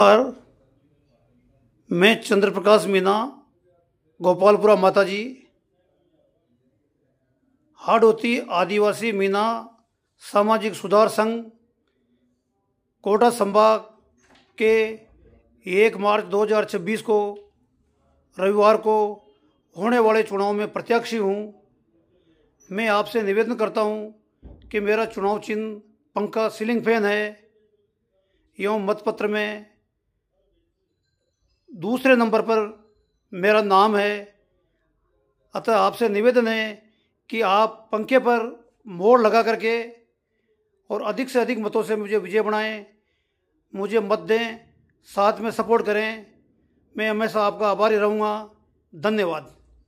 और मैं चंद्रप्रकाश मीना, गोपालपुरा माताजी, हाड़ौती आदिवासी मीना सामाजिक सुधार संघ, कोटा संभाग के 1 मार्च 2026 को रविवार को होने वाले चुनाव में प्रत्याशी हूँ। मैं आपसे निवेदन करता हूँ कि मेरा चुनाव चिन्ह पंखा सीलिंग फैन है एवं मतपत्र में दूसरे नंबर पर मेरा नाम है। अतः आपसे निवेदन है कि आप पंखे पर मोहर लगा करके और अधिक से अधिक मतों से मुझे विजय बनाएं, मुझे मत दें, साथ में सपोर्ट करें। मैं हमेशा आपका आभारी रहूँगा। धन्यवाद।